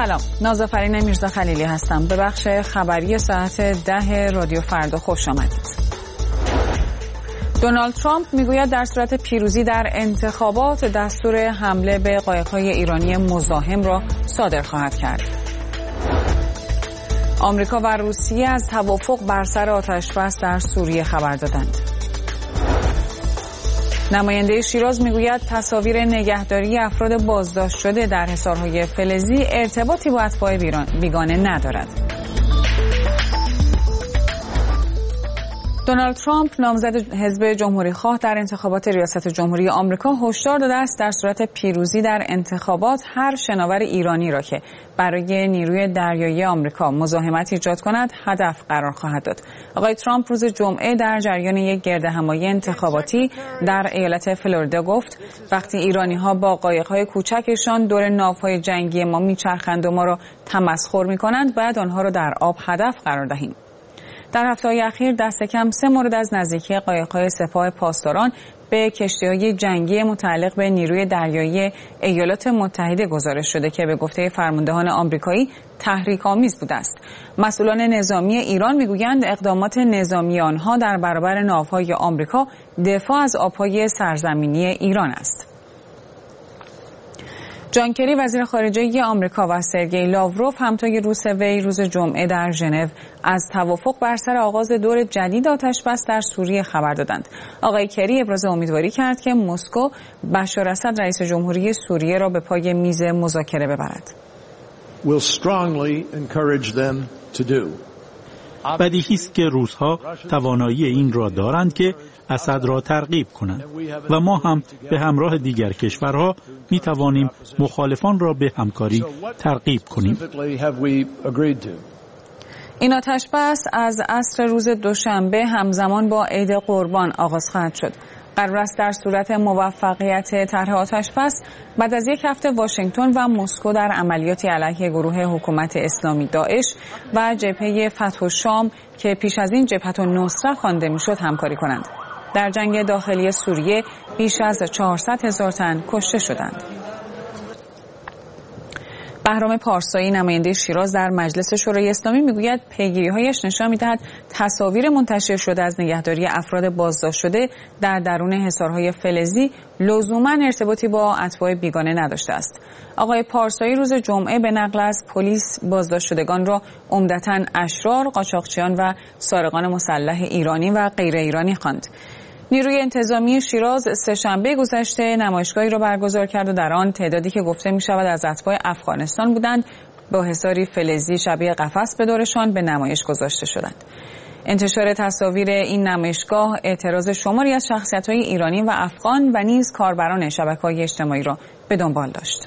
سلام، نازافرین میرزا خلیلی هستم. به بخش خبری ساعت 10 رادیو فردا خوش آمدید. دونالد ترامپ میگوید در صورت پیروزی در انتخابات دستور حمله به قایق‌های ایرانی مزاحم را صادر خواهد کرد. آمریکا و روسیه از توافق بر سر آتش‌بس در سوریه خبر دادند. نماینده شیراز میگوید تصاویر نگهداری افراد بازداشت شده در حصارهای فلزی ارتباطی با اتباع بیگانه ندارد. دونالد ترامپ نامزد حزب جمهوری‌خواه در انتخابات ریاست جمهوری آمریکا هشدار داده است در صورت پیروزی در انتخابات هر شناور ایرانی را که برای نیروی دریایی آمریکا مزاحمت ایجاد کند هدف قرار خواهد داد. آقای ترامپ روز جمعه در جریان یک گردهمایی انتخاباتی در ایالت فلوریدا گفت وقتی ایرانی‌ها با قایق‌های کوچکشان دور ناوهای جنگی ما میچرخند و ما را تمسخر می‌کنند باید آنها را در آب هدف قرار دهیم. در هفته‌های اخیر دست کم 3 مورد از نزدیکی قایق‌های سپاه پاسداران به کشتی‌های جنگی متعلق به نیروی دریایی ایالات متحده گزارش شده که به گفته فرماندهان آمریکایی تحریک‌آمیز بوده است. مسئولان نظامی ایران میگویند اقدامات نظامی آنها در برابر ناوهای آمریکا دفاع از آب‌های سرزمینی ایران است. جان کری وزیر خارجه آمریکا و سرگئی لاوروف همتای روس وی روز جمعه در ژنو از توافق بر سر آغاز دور جدید آتش‌بس در سوریه خبر دادند. آقای کری ابراز امیدواری کرد که مسکو بشار اسد رئیس جمهوری سوریه را به پای میز مذاکره ببرد. بدیهی است که روس‌ها توانایی این را دارند که اسد را ترغیب کنند و ما هم به همراه دیگر کشورها می توانیم مخالفان را به همکاری ترغیب کنیم. این آتش‌بس از عصر روز دوشنبه همزمان با عید قربان آغاز خواهد شد. قرار است در صورت موفقیت طرح آتش‌بس بعد از یک هفته واشنگتن و مسکو در عملیاتی علیه گروه حکومت اسلامی داعش و جبهه فتح الشام که پیش از این جبهه النصره خوانده میشد همکاری کنند. در جنگ داخلی سوریه بیش از 400,000 تن کشته شدند. بهرام پارسایی نماینده شیراز در مجلس شورای اسلامی میگوید پیگیری‌هایش نشان می‌دهد تصاویر منتشر شده از نگهداری افراد بازداشت شده در درون حصارهای فلزی لزوماً ارتباطی با اتباع بیگانه نداشته است. آقای پارسایی روز جمعه به نقل از پلیس بازداشت شدگان را عمدتاً اشرار، قاچاقچیان و سارقان مسلح ایرانی و غیر ایرانی خواند. نیروی انتظامی شیراز سه‌شنبه گذشته نمایشگاهی را برگزار کرد و در آن تعدادی که گفته می شود از اتباع افغانستان بودند با حصاری فلزی شبیه قفس به دورشان به نمایش گذاشته شدند. انتشار تصاویر این نمایشگاه اعتراض شماری از شخصیت‌های ایرانی و افغان و نیز کاربران شبکه‌های اجتماعی را به دنبال داشت.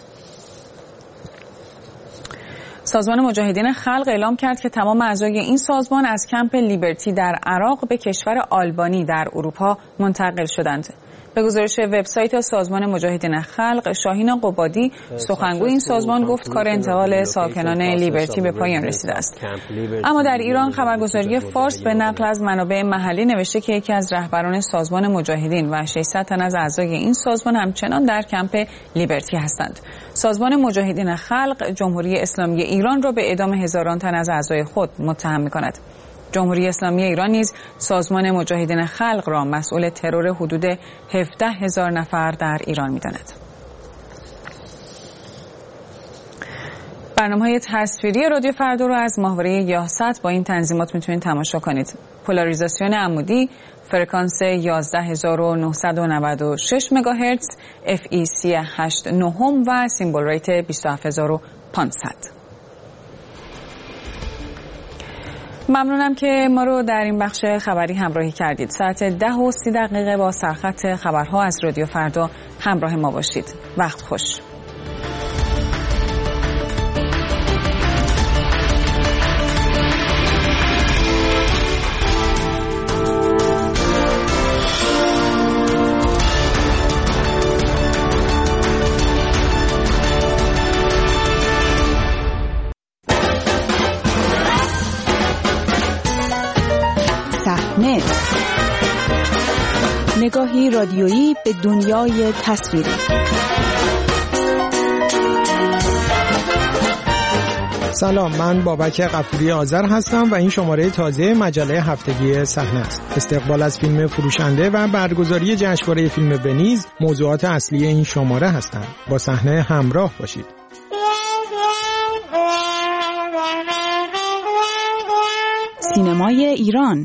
سازمان مجاهدین خلق اعلام کرد که تمام اعضای این سازمان از کمپ لیبرتی در عراق به کشور آلبانی در اروپا منتقل شدند. به گزارش وبسایت سازمان مجاهدین خلق، شاهین قبادی سخنگوی این سازمان گفت کار انتقال ساکنان لیبرتی به پایان رسیده است. اما در ایران خبرگزاری فارس به نقل از منابع محلی نوشته که یکی از رهبران سازمان مجاهدین و 600 تن از اعضای این سازمان همچنان در کمپ لیبرتی هستند. سازمان مجاهدین خلق جمهوری اسلامی ایران را به اعدام هزاران تن از اعضای خود متهم می‌کند. جمهوری اسلامی ایران نیز سازمان مجاهدین خلق را مسئول ترور حدود 17,000 نفر در ایران می‌داند. برنامه‌های تصویری رادیو فردا رو از ماهواره یاست با این تنظیمات میتونید تماشا کنید. پولاریزاسیون عمودی، فرکانس 11996 مگاهرتز، FEC 8.9 و سیمبل ریت 27500. ممنونم که ما رو در این بخش خبری همراهی کردید. ساعت 10:30 با سرخط خبرها از رادیو فردا همراه ما باشید. وقت خوش. نگاهی رادیویی به دنیای تصویری. سلام، من بابک غفوری آذر هستم و این شماره تازه مجله هفتگی صحنه است. استقبال از فیلم فروشنده و برگزاری جشنواره فیلم ونیز موضوعات اصلی این شماره هستند. با صحنه همراه باشید. سینمای ایران.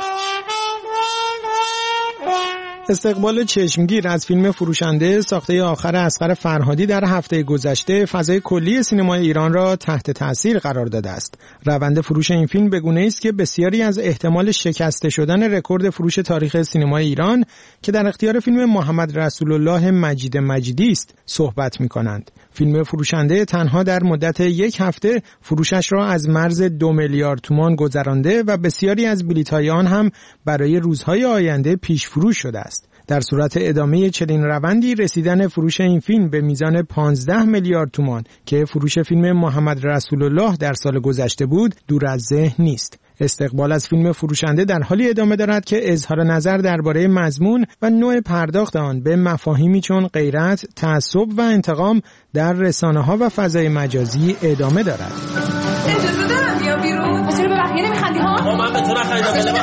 استقبال چشمگیر از فیلم فروشنده ساخته آخر اصغر فرهادی در هفته گذشته فضای کلی سینمای ایران را تحت تاثیر قرار داده است. روند فروش این فیلم به گونه‌ای است که بسیاری از احتمال شکسته شدن رکورد فروش تاریخ سینمای ایران که در اختیار فیلم محمد رسول الله مجید مجیدی است صحبت می‌کنند. فیلم فروشنده تنها در مدت یک هفته فروشش را از مرز 2 میلیارد تومان گذرانده و بسیاری از بلیط‌های آن هم برای روزهای آینده پیش فروش شده است. در صورت ادامه چنین روندی رسیدن فروش این فیلم به میزان 15 میلیارد تومان که فروش فیلم محمد رسول الله در سال گذشته بود دور از ذهن نیست. استقبال از فیلم فروشنده در حالی ادامه دارد که اظهار نظر درباره مضمون و نوع پرداخت آن به مفاهیمی چون غیرت، تعصب و انتقام در رسانه‌ها و فضای مجازی ادامه دارد. اجازه دارم بیا بیرون؟ چرا به بقیه نمیخندی ها؟ من به تو نخندیدم،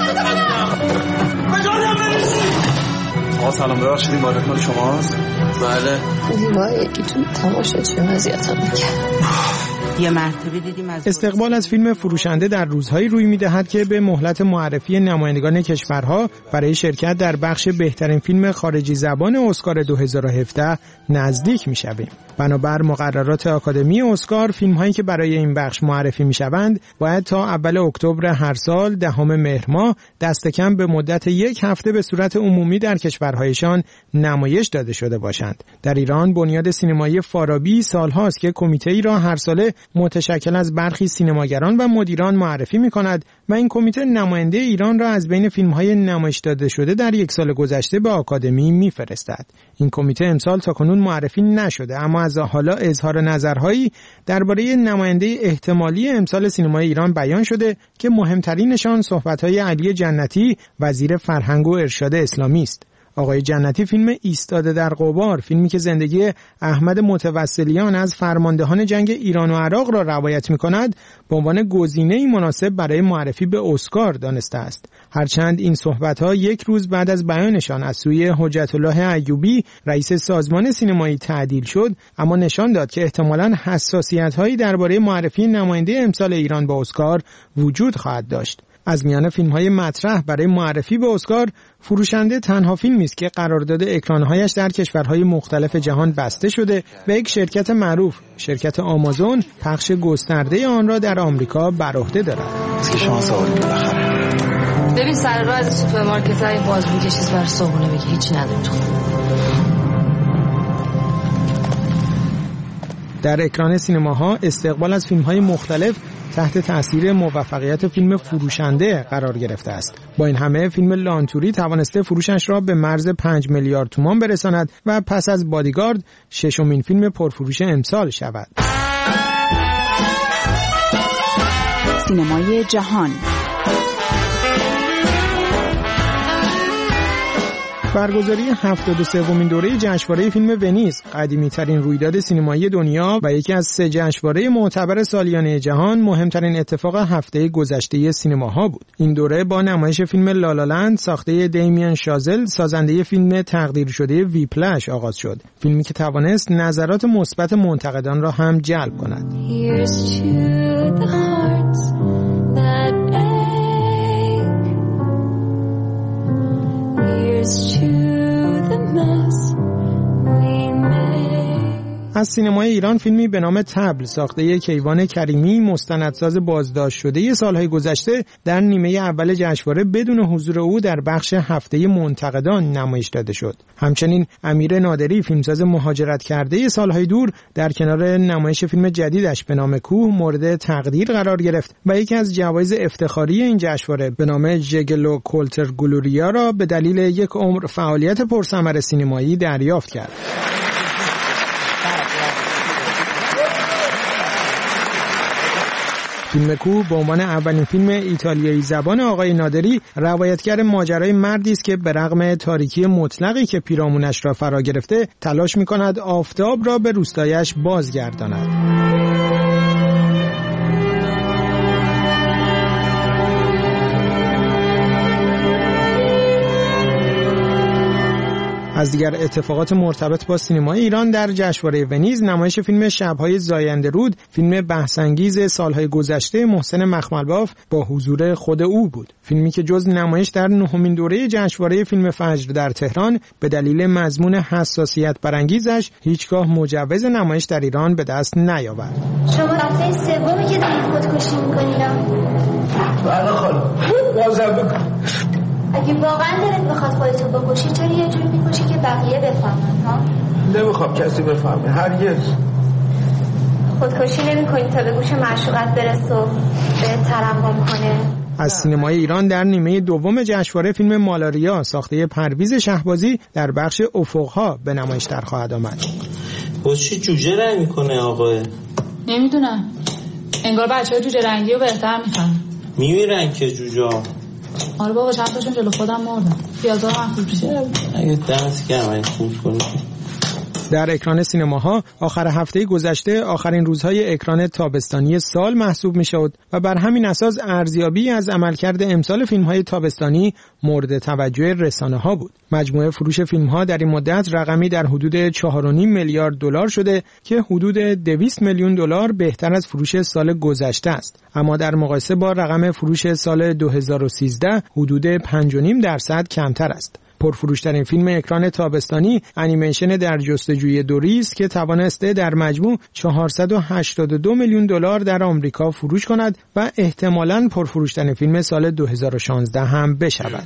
سلام، ببخشید این وارد مال شماست؟ بله. دیوار یکیتون تماشاچی اذیتم می‌کرد. یه مرتبه دیدیم از استقبال از فیلم فروشنده در روزهایی روی می‌دهد که به مهلت معرفی نمایندگان کشورها برای شرکت در بخش بهترین فیلم خارجی زبان اسکار 2017 نزدیک می‌شویم. بنابر مقررات آکادمی اسکار، فیلم‌هایی که برای این بخش معرفی می‌شوند باید تا اول اکتبر هر سال 10 مهر ماه دست کم به مدت یک هفته به صورت عمومی در کشورهایشان نمایش داده شده باشند. در ایران بنیاد سینمایی فارابی سال‌هاست که کمیته‌ای را هر ساله متشکل از برخی سینماگران و مدیران معرفی می‌کند و این کمیته نماینده ایران را از بین فیلم‌های نمایش داده شده در یک سال گذشته به آکادمی می‌فرستد. این کمیته امسال تاکنون معرفی نشده، اما از حالا اظهار نظرهایی درباره نماینده احتمالی امسال سینمای ایران بیان شده که مهمترینشان صحبت‌های علی جنتی وزیر فرهنگ و ارشاد اسلامی است. آقای جنتی فیلم ایستاده در غبار، فیلمی که زندگی احمد متوسلیان از فرماندهان جنگ ایران و عراق را روایت می‌کند، به عنوان گزینه‌ای مناسب برای معرفی به اسکار دانسته است. هرچند این صحبت‌ها یک روز بعد از بیانشان از سوی حجت الله ایوبی رئیس سازمان سینمایی تعدیل شد، اما نشان داد که احتمالاً حساسیت‌هایی درباره معرفی نماینده امسال ایران به اسکار وجود خواهد داشت. از میان فیلم‌های مطرح برای معرفی به اسکار، فروشنده تنها فیلمی است که قرارداد اکران‌هایش در کشورهای مختلف جهان بسته شده و یک شرکت معروف، شرکت آمازون، پخش گسترده آن را در آمریکا بر عهده دارد. که شانس آوردید بالاخره. ببین سر راه از سوپرمارکت‌های باز میگه چیز برای صبحونه بگی، هیچ نداره تو. در اکران سینماها استقبال از فیلم‌های مختلف تحت تأثیر موفقیت فیلم فروشنده قرار گرفته است. با این همه فیلم لانتوری توانسته فروشش را به مرز 5 میلیارد تومان برساند و پس از بادیگارد ششمین فیلم پرفروش امسال شود. سینمای جهان. برگزاری 73مین دوره جشنواره فیلم ونیز، قدیمی‌ترین رویداد سینمایی دنیا و یکی از 3 جشنواره معتبر سالیانه جهان، مهمترین اتفاق هفته گذشته سینماها بود. این دوره با نمایش فیلم لالالند ساخته دیمین شازل، سازنده فیلم تقدیر شده ویپلش آغاز شد. فیلمی که توانست نظرات مثبت منتقدان را هم جلب کند. از سینمای ایران فیلمی به نام طبل ساخته کیوان کریمی، مستندساز بازداشت شده سالهای گذشته، در نیمه اول جشنواره بدون حضور او در بخش هفته منتقدان نمایش داده شد. همچنین امیر نادری، فیلمساز مهاجرت کرده سالهای دور، در کنار نمایش فیلم جدیدش به نام کوه مورد تقدیر قرار گرفت و یکی از جوایز افتخاری این جشنواره به نام ژگلو کولتر گلوریا را به دلیل یک عمر فعالیت پرثمر سینمایی دریافت کرد. فیلم کوه به عنوان اولین فیلم ایتالیایی زبان آقای نادری روایتگر ماجرای مردی است که به رغم تاریکی مطلقی که پیرامونش را فرا گرفته تلاش می‌کند آفتاب را به روستایش بازگرداند. از دیگر اتفاقات مرتبط با سینمای ایران در جشنواره ونیز نمایش فیلم شب‌های زاینده رود، فیلم بحث‌انگیز سالهای گذشته محسن مخملباف با حضور خود او بود. فیلمی که جز نمایش در 9مین دوره جشنواره فیلم فجر در تهران به دلیل مضمون حساسیت برانگیزش هیچگاه مجوز نمایش در ایران به دست نیاورد. شما دفعه سومی که دارید خودکشی می‌کنید. بله خانم. بازم بکن. اگه واقعا دلت بخواد خودتو بکشی چرا یه جوری می‌کشی که بقیه بفهمن ها؟ نمیخوام کسی بفهمه. هرگز. خودکشی نمی‌کنی تا به گوش معشوقت برسه و بهت ترحم کنه. از سینمای ایران در نیمه دوم جشنواره فیلم مالاریا ساخته پرویز شهبازی در بخش افق‌ها به نمایش در خواهد آمد. چی جوجه رنگ میکنه آقا؟ نمیدونم. انگار بچه‌ها جوجه رنگی رو بهتر میخوان. میمیرن که جوجه. آره بابا چند تاشون جلو خودم مردن. پیازا هم خوب میشه. اگه دمت گرم خوب کنی. در اکران سینماها آخر هفته گذشته آخرین روزهای اکران تابستانی سال محسوب میشد و بر همین اساس ارزیابی از عملکرد امسال فیلم‌های تابستانی مورد توجه رسانه‌ها بود. مجموع فروش فیلم‌ها در این مدت رقمی در حدود 4.5 میلیارد دلار شده که حدود 200 میلیون دلار بهتر از فروش سال گذشته است. اما در مقایسه با رقم فروش سال 2013 حدود 5.5% کمتر است. پرفروشترین فیلم اکران تابستانی انیمیشن در جستجوی دوری است که توانسته در مجموع 482 میلیون دلار در آمریکا فروش کند و احتمالاً پرفروشترین فیلم سال 2016 هم بشود.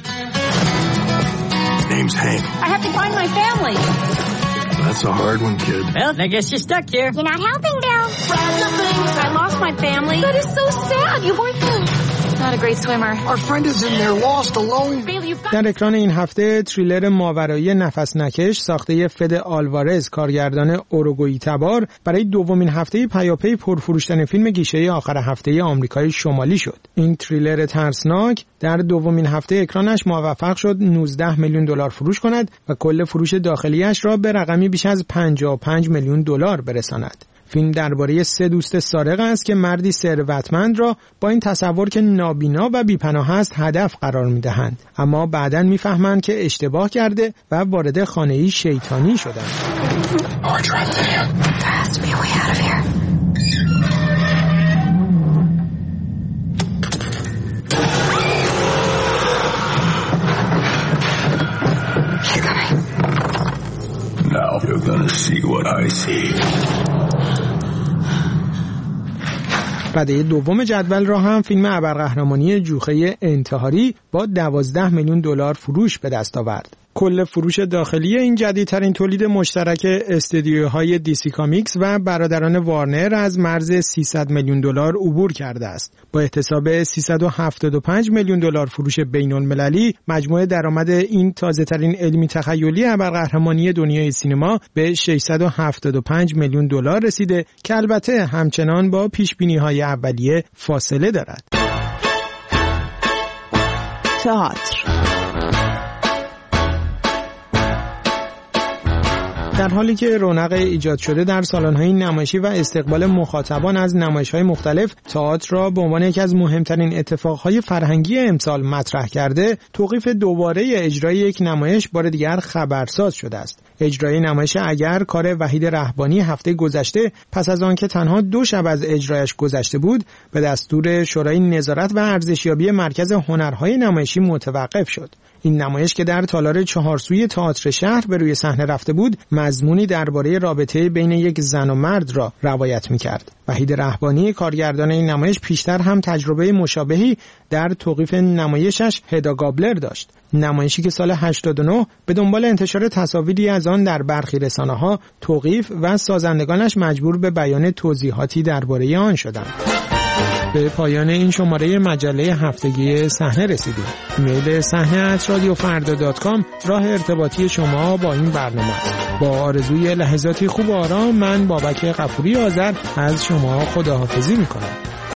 Name's Hank. I have to find my family. That's a hard one, kid. Well, I guess you're stuck here. You're not helping, Bill. Fragile things. I lost my family. That is so sad. You weren't not a great swimmer. Our friend is in there, lost, alone. در اکران این هفته تریلر ماورایی نفس نکش ساخته فد آلوارز کارگردان اوروگوئی تبار برای دومین هفته پیاپی پرفروشترین فیلم گیشه‌ای آخر هفته آمریکای شمالی شد. این تریلر ترسناک در دومین هفته اکرانش موفق شد 19 میلیون دلار فروش کند و کل فروش داخلیش را به رقمی بیش از 55 میلیون دلار برساند. فیلم درباره 3 دوست سارق است که مردی ثروتمند را با این تصور که نابینا و بی‌پناه است هدف قرار می‌دهند، اما بعداً می‌فهمند که اشتباه کرده و وارد خانه‌ای شیطانی شدند. Now you're gonna see what I see. رده دوم جدول را هم فیلم ابرقهرمانی جوخه انتحاری با 12 میلیون دلار فروش به دست آورد. کل فروش داخلی این جدیدترین تولید مشترک استودیوهای دیسی کامیکس و برادران وارنر از مرز 300 میلیون دلار عبور کرده است. با احتساب 375 میلیون دلار فروش بین‌المللی، مجموع درآمد این تازه‌ترین علمی تخیلی ابرقهرمانی دنیای سینما به 675 میلیون دلار رسیده که البته همچنان با پیش‌بینی‌های اولیه فاصله دارد. تئاتر. در حالی که رونق ایجاد شده در سالن‌های نمایشی و استقبال مخاطبان از نمایش‌های مختلف تئاتر را به عنوان یکی از مهمترین اتفاقهای فرهنگی امسال مطرح کرده، توقیف دوباره اجرای یک نمایش بار دیگر خبرساز شده است. اجرای نمایش اگر کار وحید رهبانی هفته گذشته پس از آنکه تنها 2 شب از اجرایش گذشته بود، به دستور شورای نظارت و ارزشیابی مرکز هنرهای نمایشی متوقف شد. این نمایش که در تالار 4 سوی تئاتر شهر به روی صحنه رفته بود، مضمونی درباره رابطه بین یک زن و مرد را روایت می‌کرد. وحید رهبانی کارگردان این نمایش پیشتر هم تجربه مشابهی در توقیف نمایشش هدا گابلر داشت. نمایشی که سال 89 به دنبال انتشار تصاویری از آن در برخی رسانه‌ها توقیف و سازندگانش مجبور به بیان توضیحاتی درباره آن شدند. به پایان این شماره مجله هفتگی صحنه رسیدیم. ایمیل صحنه@radiofarda.com راه ارتباطی شما با این برنامه است. با آرزوی لحظاتی خوب و آرام، من بابک غفوری آذر از شما خداحافظی می‌کنم.